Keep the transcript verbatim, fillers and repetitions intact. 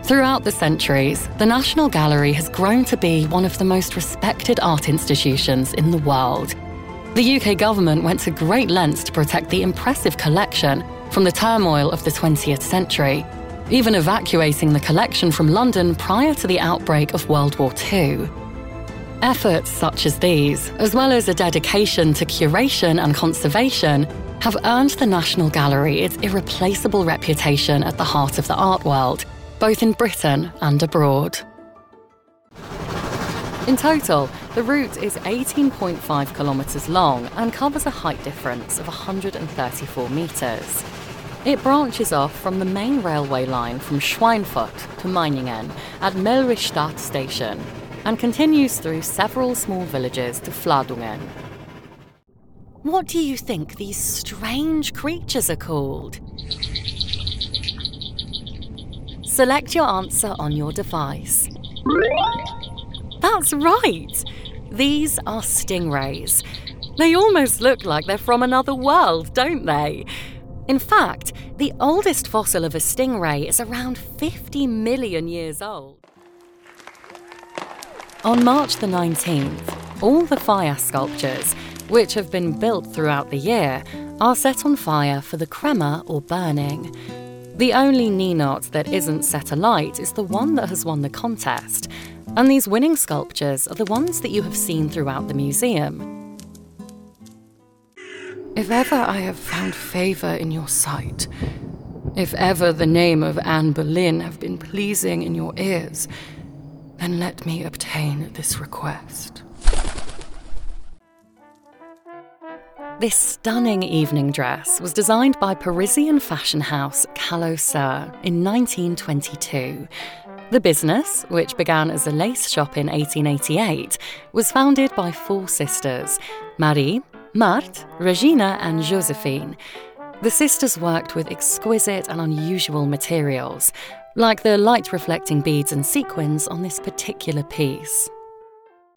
Throughout the centuries, the National Gallery has grown to be one of the most respected art institutions in the world. The U K government went to great lengths to protect the impressive collection from the turmoil of the twentieth century, even evacuating the collection from London prior to the outbreak of World War Two. Efforts such as these, as well as a dedication to curation and conservation, have earned the National Gallery its irreplaceable reputation at the heart of the art world, both in Britain and abroad. In total, the route is eighteen point five kilometres long and covers a height difference of one hundred thirty-four metres. It branches off from the main railway line from Schweinfurt to Meiningen at Mellrichstadt station and continues through several small villages to Fladungen. What do you think these strange creatures are called? Select your answer on your device. That's right! These are stingrays. They almost look like they're from another world, don't they? In fact, the oldest fossil of a stingray is around fifty million years old. On March the nineteenth, all the fire sculptures, which have been built throughout the year, are set on fire for the crema or burning. The only ninot that isn't set alight is the one that has won the contest, and these winning sculptures are the ones that you have seen throughout the museum. If ever I have found favour in your sight, if ever the name of Anne Boleyn have been pleasing in your ears, then let me obtain this request. This stunning evening dress was designed by Parisian fashion house Callot Soeur in nineteen twenty-two. The business, which began as a lace shop in eighteen eighty-eight, was founded by four sisters, Marie, Marthe, Regina and Josephine. The sisters worked with exquisite and unusual materials, like the light-reflecting beads and sequins on this particular piece.